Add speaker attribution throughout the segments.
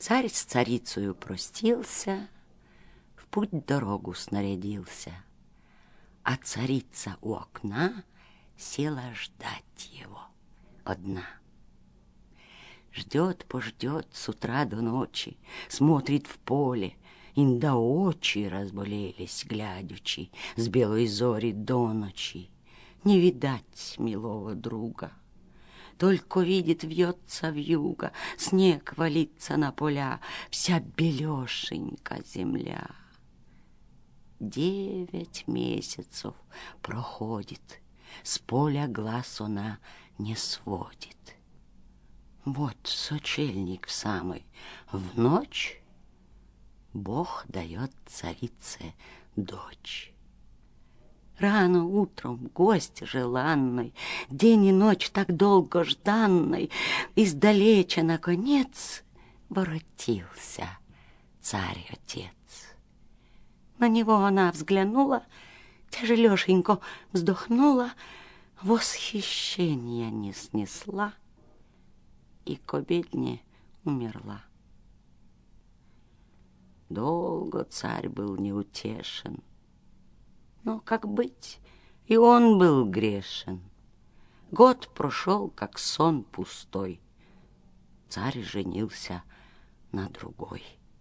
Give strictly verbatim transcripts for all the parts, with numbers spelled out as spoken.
Speaker 1: Царь с царицею простился, в путь дорогу снарядился, а царица у окна села ждать его одна. Ждет-пождет с утра до ночи, смотрит в поле, инда очи разболелись, глядячи, с белой зори до ночи. Не видать милого друга, только видит, вьется вьюга, снег валится на поля, вся белешенька земля. Девять месяцев проходит, с поля глаз она не сводит. Вот сочельник в самый, в ночь Бог дает царице дочь. Рано утром гость желанный, день и ночь так долго жданный, издалеча, наконец, воротился царь-отец. На него она взглянула, тяжелешенько вздохнула, восхищения не снесла и к обедне умерла. Долго царь был неутешен, но, как быть, и он был грешен. Год прошел, как сон пустой. Царь женился на другой.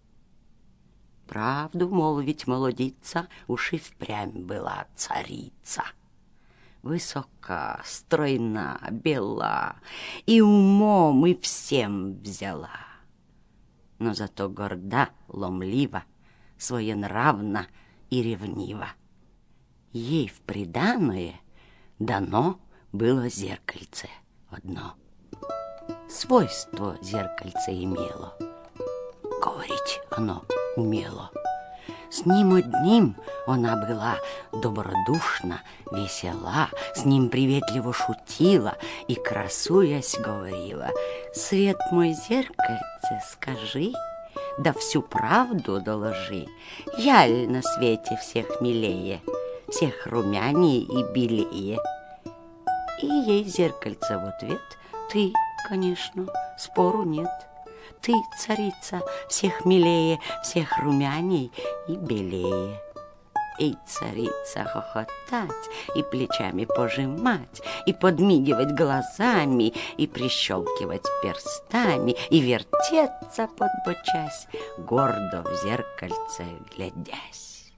Speaker 1: Правду молвить молодица уж и впрямь была царица. Высока, стройна, бела, и умом, и всем взяла. Но зато горда, ломлива, своенравна и ревнива. Ей в приданое дано было зеркальце одно. Свойство зеркальце имело, говорить оно умело. С ним одним она была добродушна, весела, с ним приветливо шутила и, красуясь, говорила: «Свет мой, зеркальце, скажи, да всю правду доложи, яль на свете всех милее, всех румянее и белее». И ей зеркальце в ответ: «Ты, конечно, спору нет. Ты, царица, всех милее, всех румяней и белее». И царица хохотать, и плечами пожимать, и подмигивать глазами, и прищелкивать перстами, и вертеться, подбочась, гордо в зеркальце глядясь.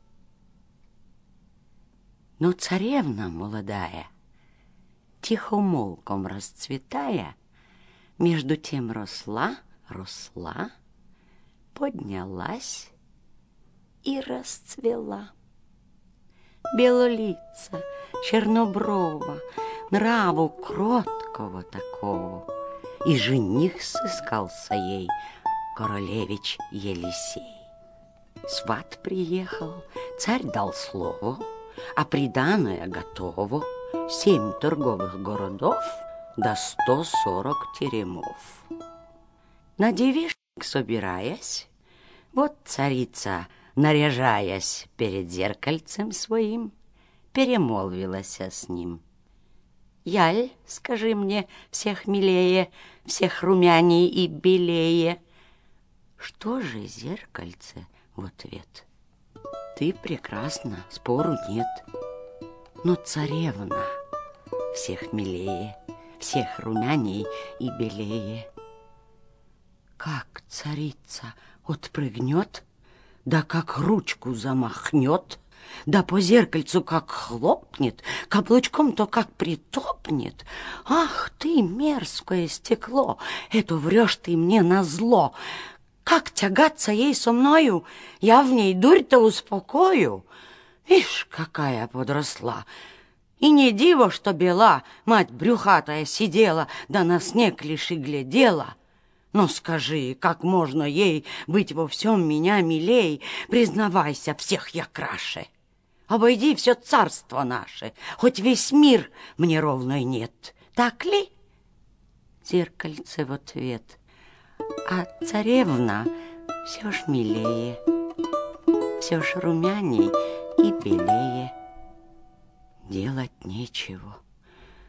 Speaker 1: Но царевна молодая, тихомолком расцветая, между тем росла, росла, поднялась и расцвела. Белолица, черноброва, нраву кроткого такого, и жених сыскался ей, королевич Елисей. Сват приехал, царь дал слово, а приданое готово: семь торговых городов да сто сорок теремов. На девишник собираясь, вот царица, наряжаясь перед зеркальцем своим, перемолвилась с ним: «Яль, скажи мне, всех милее, всех румяней и белее». Что же зеркальце в ответ: «Ты прекрасна, спору нет, но царевна всех милее, всех румяней и белее». Как царица отпрыгнет, да как ручку замахнет, да по зеркальцу как хлопнет, каблучком-то как притопнет. Ах ты, мерзкое стекло, это врешь ты мне назло. Как тягаться ей со мною, я в ней дурь-то успокою. Ишь, какая подросла! И не диво, что бела, мать брюхатая сидела, да на снег лишь и глядела. Но скажи, как можно ей быть во всем меня милей? Признавайся, всех я краше. Обойди все царство наше, хоть весь мир мне ровной нет. Так ли? Зеркальце в ответ: а царевна все ж милее, все ж румяней и белее. Делать нечего.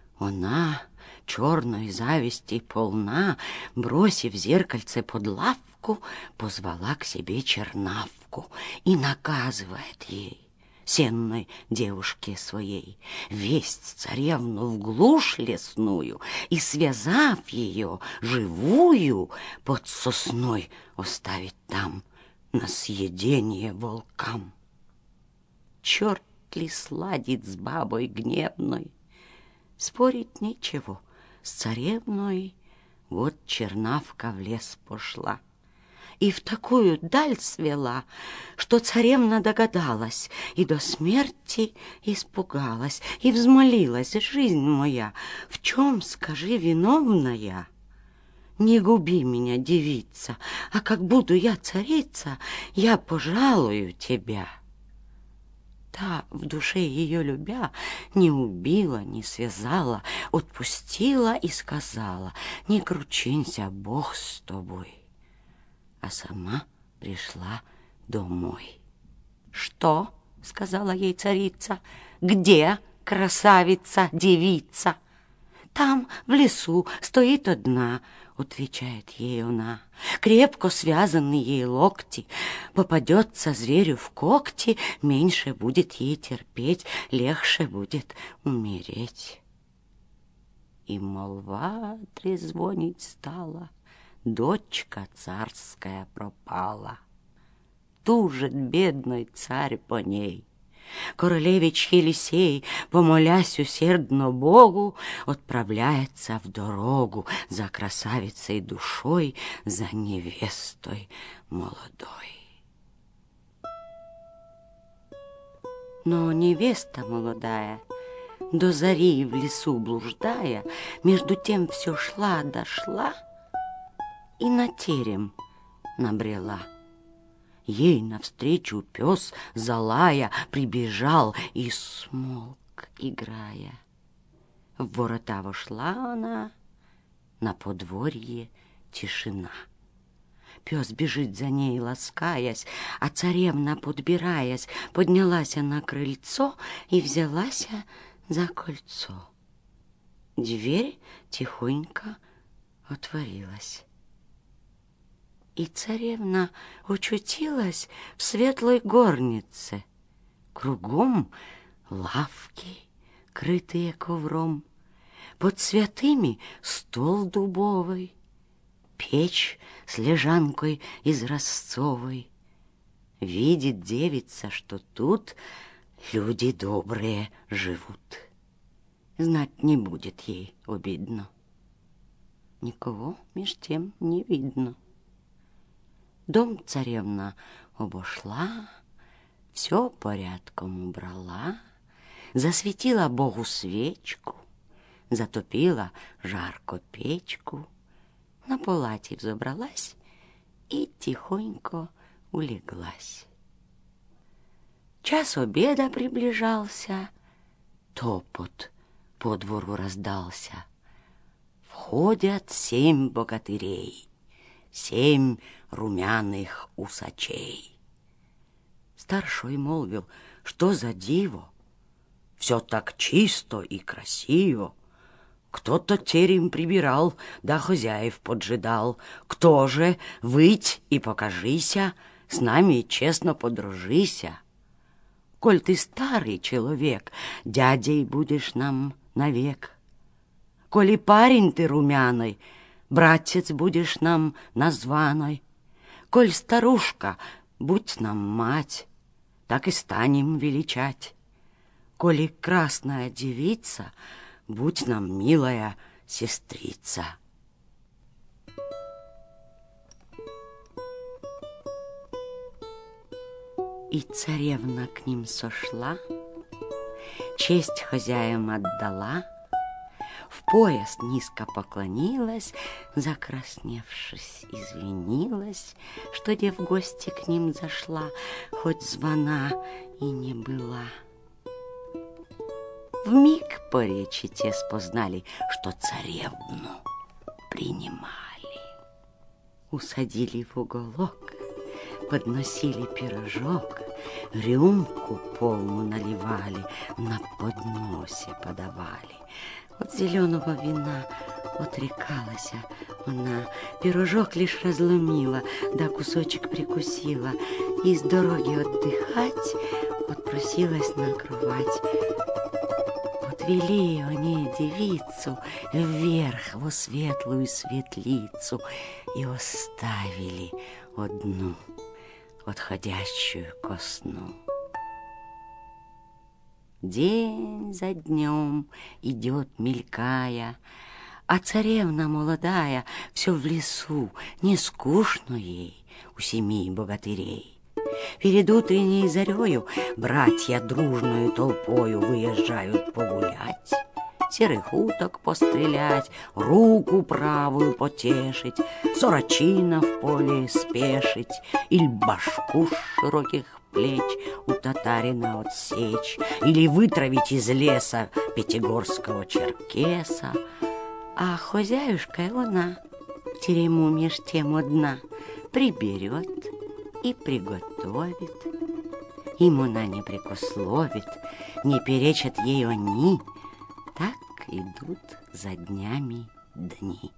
Speaker 1: Она, черной зависти полна, бросив зеркальце под лавку, лавку, позвала к себе чернавку и наказывает ей, сенной девушке своей, весть царевну в глушь лесную и, связав ее живую, под сосной оставить там на съедение волкам. Черт ли сладит с бабой гневной? Спорить нечего, с царевной вот чернавка в лес пошла. И в такую даль свела, что царевна догадалась и до смерти испугалась, и взмолилась: жизнь моя, в чем, скажи, виновная? Не губи меня, девица, а как буду я царица, я пожалую тебя. Та, в душе ее любя, не убила, не связала, отпустила и сказала: не кручинься, Бог с тобой. А сама пришла домой. «Что?» — сказала ей царица. «Где красавица, девица?» «Там, в лесу, стоит одна», — отвечает ей она. «Крепко связаны ей локти. Попадется зверю в когти, меньше будет ей терпеть, легче будет умереть». И молва трезвонить стала: дочка царская пропала. Тужит бедный царь по ней. Королевич Елисей, помолясь усердно Богу, отправляется в дорогу за красавицей душой, за невестой молодой. Но невеста молодая, до зари в лесу блуждая, между тем все шла да шла и на терем набрела. Ей навстречу пес, залая, прибежал и смолк, играя. В ворота вошла она, на подворье тишина. Пес бежит за ней, ласкаясь, а царевна, подбираясь, поднялась на крыльцо и взялась за кольцо. Дверь тихонько отворилась. И царевна очутилась в светлой горнице. Кругом лавки, крытые ковром, под святыми стол дубовый, печь с лежанкой изразцовой. Видит девица, что тут люди добрые живут. Знать не будет ей обидно. Никого меж тем не видно. Дом царевна обошла, все порядком убрала, засветила Богу свечку, затопила жарко печку, на палате взобралась и тихонько улеглась. Час обеда приближался, топот по двору раздался. Входят семь богатырей, семь румяных усачей. Старшой молвил: что за диво, все так чисто и красиво. Кто-то терем прибирал, да хозяев поджидал. Кто же, выйдь и покажися, с нами честно подружися. Коль ты старый человек, дядей будешь нам навек. Коли парень ты румяный, братец будешь нам названой. Коль старушка, будь нам мать, так и станем величать. Коли красная девица, будь нам милая сестрица. И царевна к ним сошла, честь хозяям отдала, в пояс низко поклонилась, закрасневшись, извинилась, что де в гости к ним зашла, хоть звона и не была. Вмиг по речи те спознали, что царевну принимали. Усадили в уголок, подносили пирожок, рюмку полну наливали, на подносе подавали. От зеленого вина отрекалась она, пирожок лишь разломила, да кусочек прикусила, и с дороги отдыхать отпросилась на кровать. Отвели они девицу вверх во светлую светлицу и оставили одну, отходящую ко сну. День за днем идет, мелькая, а царевна молодая все в лесу, не скучно ей у семи богатырей. Перед утренней зарею братья дружною толпою выезжают погулять, серых уток пострелять, руку правую потешить, сорочина в поле спешить или башку с широких плеч у татарина отсечь, или вытравить из леса пятигорского черкеса. А хозяюшка она в терему меж тем одна приберет и приготовит. Им она не прикословит, не перечат ей они. Так идут за днями дни.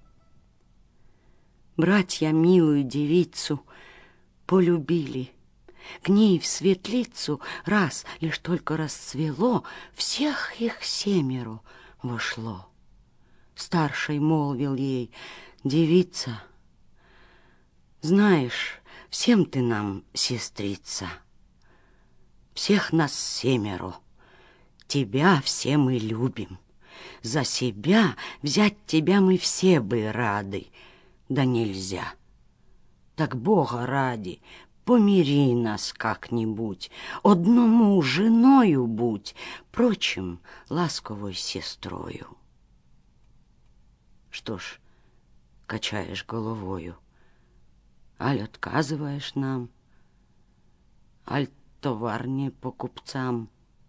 Speaker 1: Братья милую девицу полюбили. К ней в светлицу раз лишь только расцвело, всех их семеро вошло. Старший молвил ей: девица, знаешь, всем ты нам сестрица, всех нас семеро, тебя все мы любим, за себя взять тебя мы все бы рады, да нельзя. Так Бога ради, помири нас как-нибудь, одному женою будь, прочим ласковой сестрою. Что ж, качаешь головою, аль отказываешь нам, аль товар не по купцам.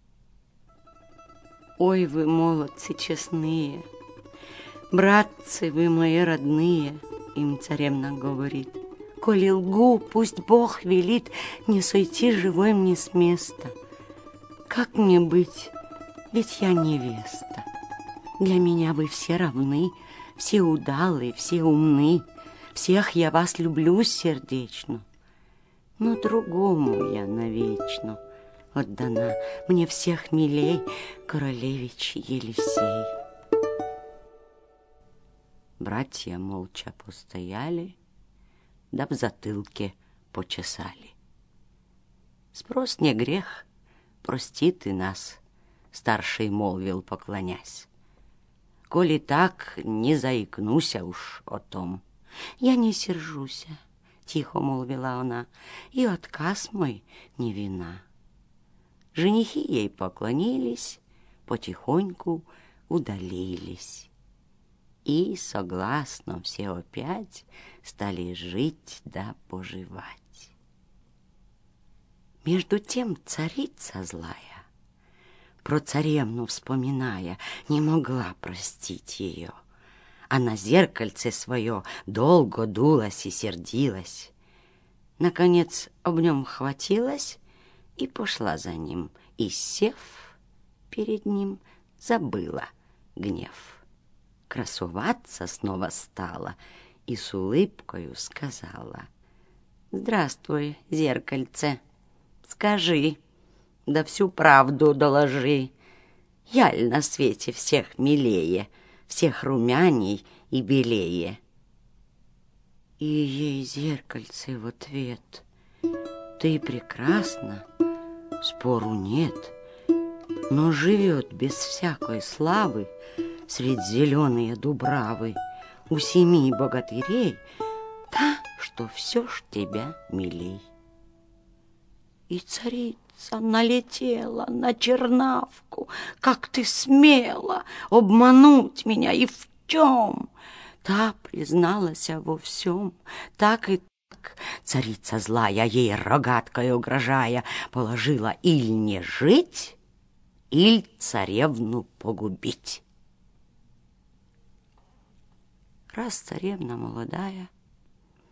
Speaker 1: Ой, вы, молодцы честные, братцы вы мои родные, им царевна говорит. Коли лгу, пусть Бог велит не сойти живой мне с места. Как мне быть, ведь я невеста. Для меня вы все равны, все удалые, все умны, всех я вас люблю сердечно, но другому я навечно отдана, мне всех милей королевич Елисей. Братья молча постояли, да в затылке почесали. Спрос не грех, прости ты нас, старший молвил, поклонясь. Коли так, не заикнуся уж о том. Я не сержуся, тихо молвила она, и отказ мой не вина. Женихи ей поклонились, потихоньку удалились. И согласно все опять стали жить да поживать. Между тем царица злая, про царевну вспоминая, не могла простить ее. А на зеркальце свое долго дулась и сердилась. Наконец об нем хватилась и пошла за ним, и, сев перед ним, забыла гнев. Красоваться снова стала и с улыбкою сказала: «Здравствуй, зеркальце, скажи, да всю правду доложи, яль на свете всех милее, всех румяней и белее?» И ей зеркальце в ответ: «Ты прекрасна, спору нет, но живет без всякой славы средь зеленые дубравы у семи богатырей та, что все ж тебя милей». И царица налетела на чернавку: «Как ты смела обмануть меня и в чем?» Та призналась во всем, так и так. Царица злая, ей рогаткой угрожая, положила иль не жить, иль царевну погубить. Раз царевна молодая,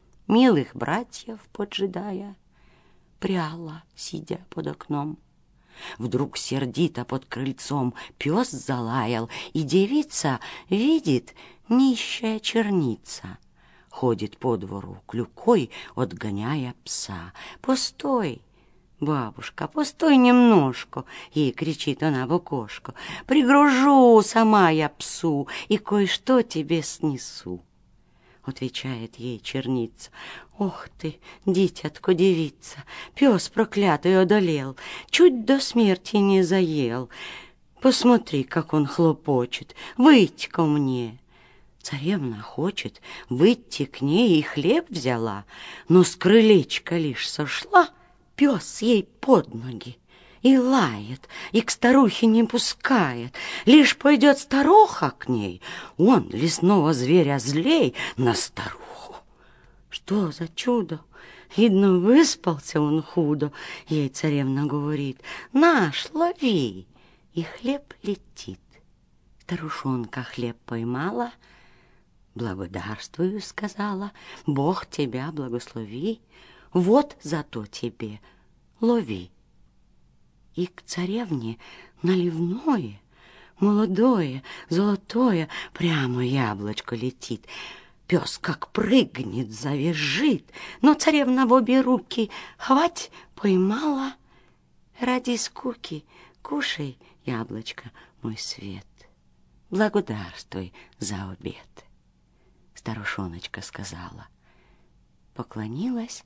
Speaker 1: милых братьев поджидая, пряла, сидя под окном. Вдруг сердито под крыльцом пес залаял, и девица видит нищая черница. Ходит по двору клюкой, отгоняя пса. «Постой, бабушка, постой немножко!» Ей кричит она в окошко. «Пригружу сама я псу и кое-что тебе снесу!» Отвечает ей черница: «Ох ты, дитятко, девица, пес проклятый одолел, чуть до смерти не заел. Посмотри, как он хлопочет, выйдь ко мне!» Царевна хочет выйти к ней и хлеб взяла, но с крылечка лишь сошла, пес ей под ноги и лает, и к старухе не пускает. Лишь пойдет старуха к ней, он лесного зверя злей на старуху. Что за чудо! Видно, выспался он худо. Ей царевна говорит: «Наш, лови!» И хлеб летит. Старушонка хлеб поймала, «Благодарствую», — сказала, «Бог тебя благослови, вот зато тебе, лови». И к царевне наливное, молодое, золотое, прямо яблочко летит. Пес как прыгнет, завизжит, но царевна в обе руки хвать поймала. Ради скуки кушай, яблочко, мой свет, благодарствуй за обед. Старушоночка сказала, поклонилась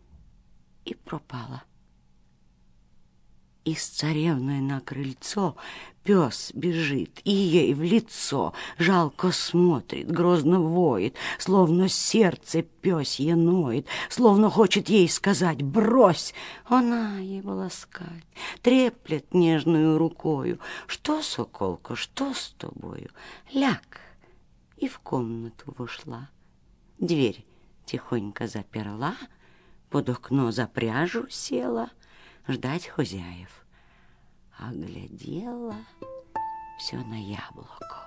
Speaker 1: и пропала. И с царевной на крыльцо пес бежит, и ей в лицо жалко смотрит, грозно воет, словно сердце пёсье ноет, словно хочет ей сказать: «Брось!» Она его ласкать, треплет нежную рукою. «Что, соколка, что с тобою? Ляг!» И в комнату вошла, дверь тихонько заперла, под окно за пряжу села ждать хозяев. А глядела все на яблоко.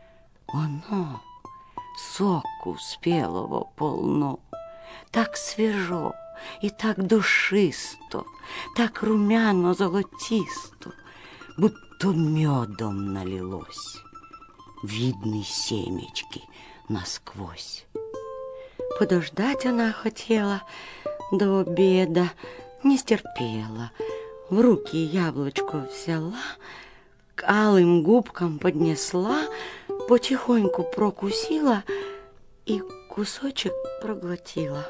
Speaker 1: Оно соку спелого полно, так свежо и так душисто, так румяно золотисто, будто медом налилось. Видны семечки насквозь. Подождать она хотела до обеда, не стерпела. В руки яблочко взяла, к алым губкам поднесла, потихоньку прокусила и кусочек проглотила.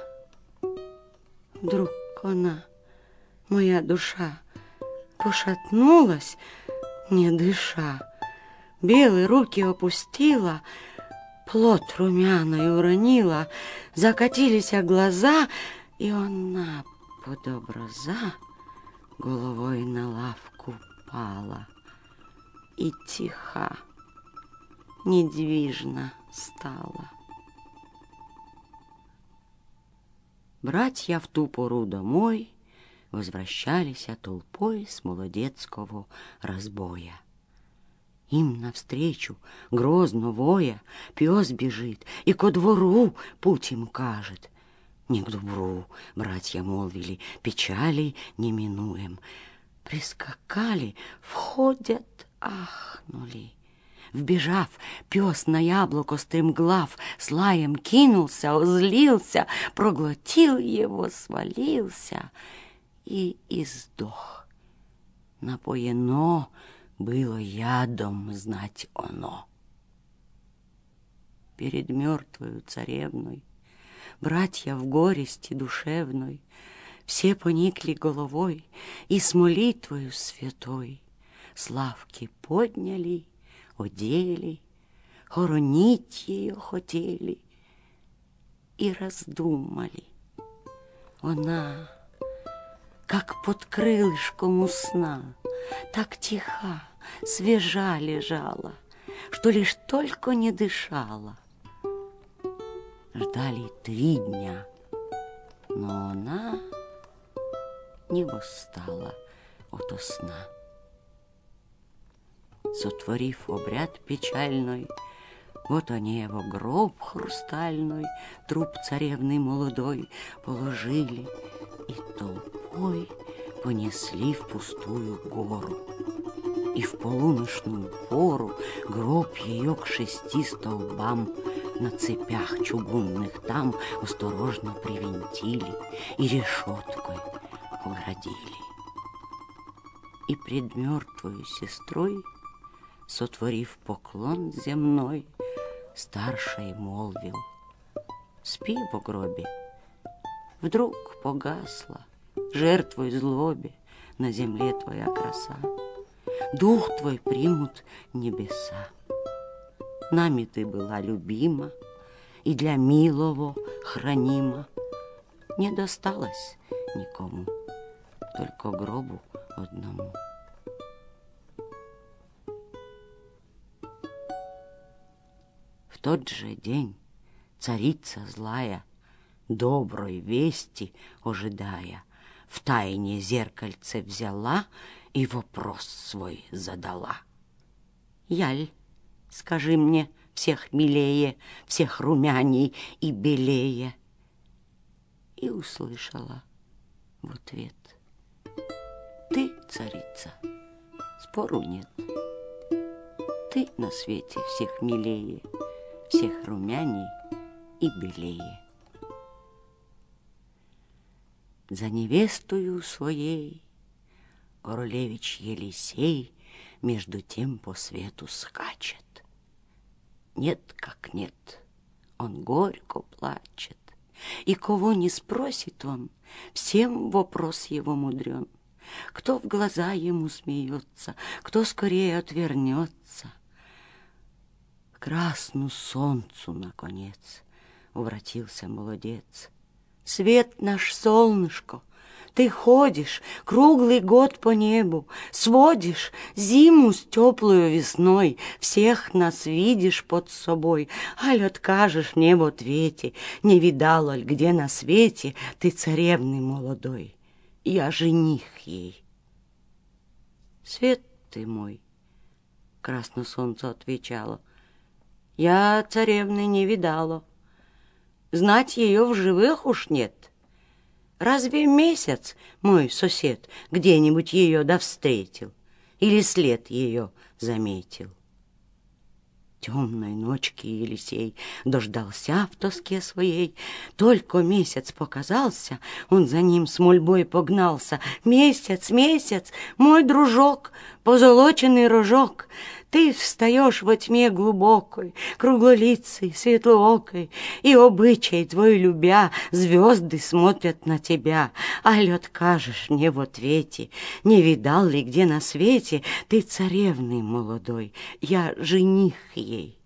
Speaker 1: Вдруг она, моя душа, пошатнулась, не дыша, белые руки опустила, плод румяный уронила, закатились глаза, и она под образа головой на лавку пала и тиха, недвижно стала. Братья в ту пору домой возвращались толпой с молодецкого разбоя. Им навстречу, грозно воя, пес бежит и ко двору путь им кажет. Не к добру, братья молвили, печали не минуем. Прискакали, входят, ахнули. Вбежав, пес на яблоко стремглав, с лаем кинулся, озлился, проглотил его, свалился и издох. Напоено было ядом, знать оно. Перед мертвою царевной братья в горести душевной все поникли головой и с молитвою святой с лавки подняли, одели, хоронить ее хотели и раздумали. Она, как под крылышком у сна, так тиха, свежа лежала, что лишь только не дышала. Ждали три дня, но она не восстала ото сна. Сотворив обряд печальный, вот они его гроб хрустальный, труп царевны молодой положили и толпой понесли в пустую гору. И в полуночную пору гроб ее к шести столбам на цепях чугунных там осторожно привинтили и решеткой оградили. И пред мертвою сестрой, сотворив поклон земной, старший молвил: спи в гробе. Вдруг погасла жертвой злобе на земле твоя краса. Дух твой примут небеса. Нами ты была любима и для милого хранима. Не досталось никому, только гробу одному. В тот же день царица злая, доброй вести ожидая, в тайне зеркальце взяла и вопрос свой задала: яль, скажи мне, всех милее, всех румяней и белее? И услышала в ответ: ты, царица, спору нет. Ты на свете всех милее, всех румяней и белее. За невестою своей королевич Елисей между тем по свету скачет. Нет, как нет, он горько плачет, и кого не спросит он, всем вопрос его мудрен. Кто в глаза ему смеется, кто скорее отвернется. К красному солнцу, наконец, обратился молодец. Свет наш, солнышко, ты ходишь круглый год по небу, сводишь зиму с теплую весной, всех нас видишь под собой, аль откажешь мне в ответе, не видала ль где на свете ты царевны молодой? Я жених ей. Свет ты мой, красно солнце отвечало, я царевны не видала. Знать ее в живых уж нет. Разве месяц мой сосед где-нибудь ее да встретил или след ее заметил? Темной ночки Елисей дождался в тоске своей. Только месяц показался, он за ним с мольбой погнался. Месяц, месяц, мой дружок, позолоченный рожок, ты встаешь во тьме глубокой, круглолицей, светлоокой, и обычай твой любя, звезды смотрят на тебя. Аль откажешь мне в ответе, не видал ли где на свете ты царевны молодой, я жених ей?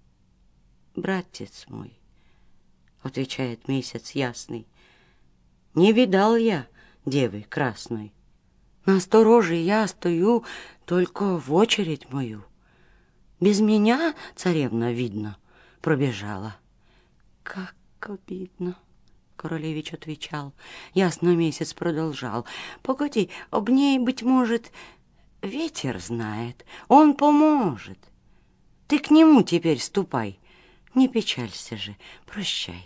Speaker 1: Братец мой, отвечает месяц ясный, не видал я девы красной. На стороже я стою только в очередь мою. Без меня царевна, видно, пробежала. Как обидно, королевич отвечал. Ясно месяц продолжал. Погоди, об ней, быть может, ветер знает, он поможет. Ты к нему теперь ступай, не печалься же, прощай.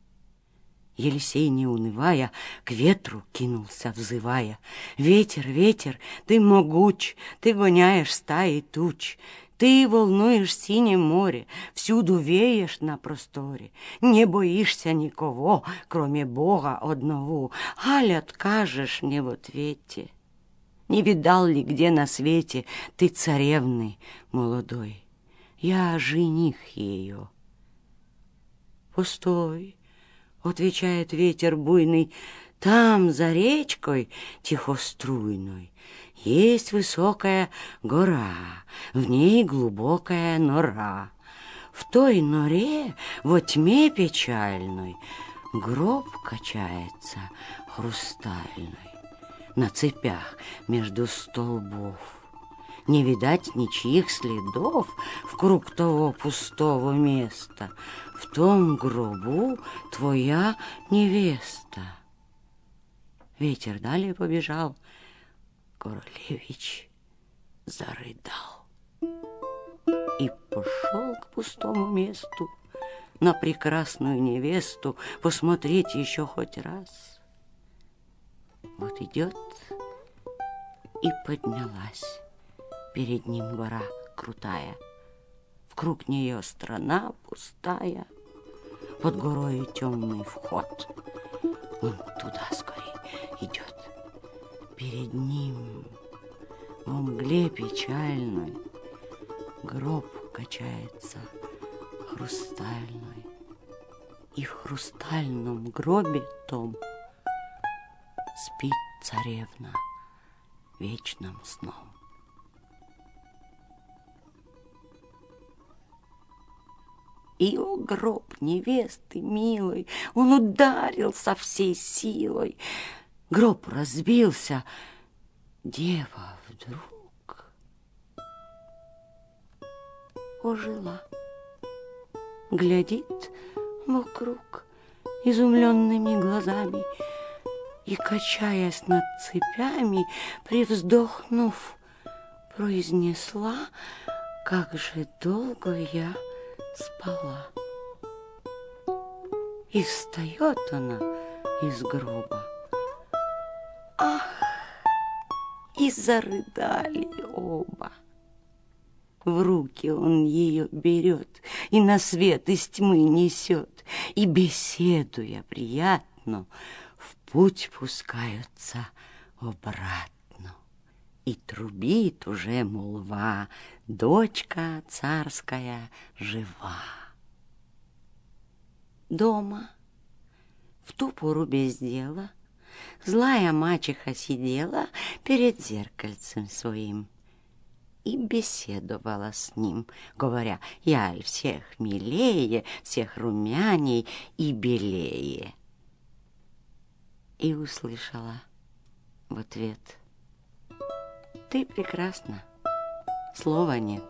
Speaker 1: Елисей, не унывая, к ветру кинулся, взывая: ветер, ветер, ты могуч, ты гоняешь стаи туч, ты волнуешь синее море, всюду веешь на просторе, не боишься никого, кроме Бога одного, аль откажешь мне в ответе? Не видал ли где на свете ты царевны молодой? Я жених ее. Постой, отвечает ветер буйный, там, за речкой тихоструйной, есть высокая гора, в ней глубокая нора. В той норе, во тьме печальной, гроб качается хрустальный на цепях между столбов. Не видать ничьих следов в круг того пустого места. В том гробу твоя невеста. Ветер далее побежал, королевич зарыдал и пошел к пустому месту на прекрасную невесту посмотреть еще хоть раз. Вот идет И поднялась перед ним гора крутая, вкруг нее страна пустая, под горою темный вход. Он туда скорей идет. Перед ним во мгле печальной гроб качается хрустальный, и в хрустальном гробе том спит царевна вечным сном. И, о гроб невесты милой, он ударил со всей силой. Гроб разбился, дева вдруг ожила. Глядит вокруг изумленными глазами и, качаясь над цепями, привздохнув, произнесла: как же долго я спала. И встает она из гроба. Ах! И зарыдали оба. В руки он ее берет и на свет из тьмы несет, и, беседуя приятно, в путь пускаются обратно. И трубит уже молва: дочка царская жива. Дома в ту пору без дела злая мачеха сидела перед зеркальцем своим и беседовала с ним, говоря: я всех милее, всех румяней и белее. И услышала в ответ: ты прекрасна, слова нет,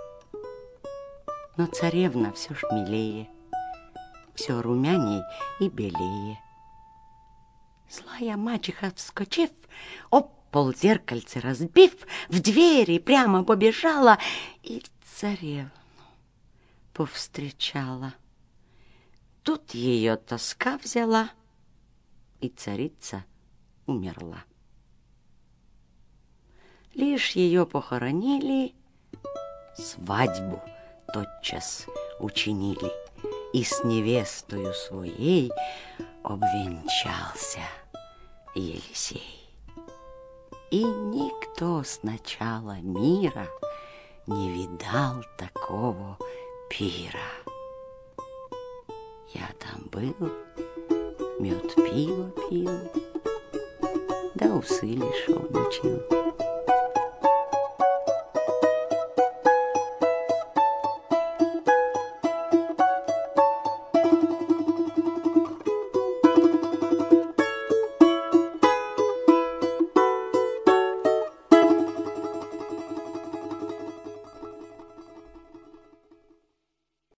Speaker 1: но царевна все ж милее, все румяней и белее. Злая мачеха, вскочив, об пол зеркальце разбив, в двери прямо побежала и царевну повстречала. Тут ее тоска взяла, и царица умерла. Лишь ее похоронили, свадьбу тотчас учинили, и с невестою своей обвенчался Елисей. И никто с начала мира не видал такого пира. Я там был, мед пиво пил, да усы лишь обучил.